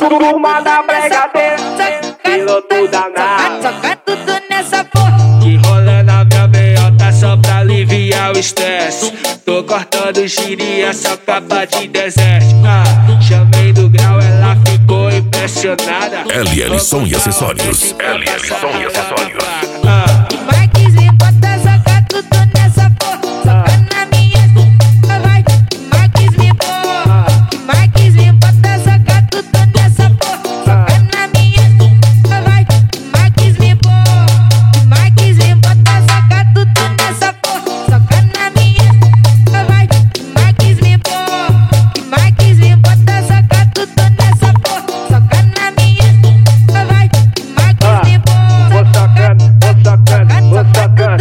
turma da bregadeira, piloto danado. Soca tudo nessa porra. Que rola na minha meiota só pra aliviar o estresse. Tô cortando giria, só capa de deserto. Chamei do grau, ela ficou impressionada. LL Som e Acessórios. LL Som e Acessórios. Mikezinho bota soca tudo nessa porra. Soca na minha vai. Mikezinho porra. Mikezinho bota soca tudo nessa porra. Soca na minha vai. Mikezinho porra. Mikezinho bota soca tudo nessa porra. Soca na minha vai. Mikezinho porra. Mikezinho bota soca tudo nessa porra. Soca na minha vai. Mikezinho porra. Vou sacando, vou sacando, vou sacando,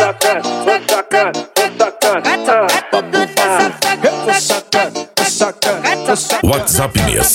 vou sacando. WhatsApp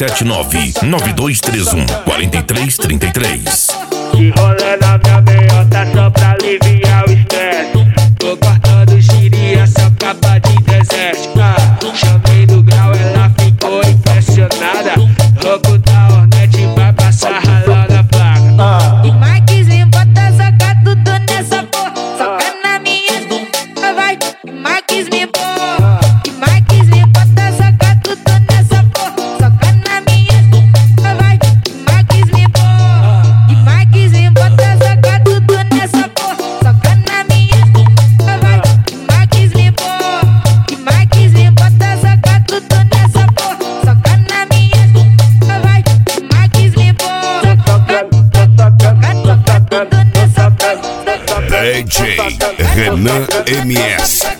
679-9231-4333. Que rola na minha meiota só pra aliviar o estresse. Tô cortando giria, só capa de deserto. Chamei do grau, ela ficou impressionada. Louco da Hornet vai passar ralando a placa. E Mikezinho bota soca tudo nessa porra. Soca na minha vai. E Mikezinho porra. E Mikezinho bota soca tudo nessa porra. Soca na minha vai. E Mikezinho porra. E Mikezinho bota soca tudo nessa porra. Soca na minha vai. E Mikezinho porra. E Mikezinho bota soca tudo nessa porra. Soca na minha vai. E Mikezinho porra. DJ Renan MS.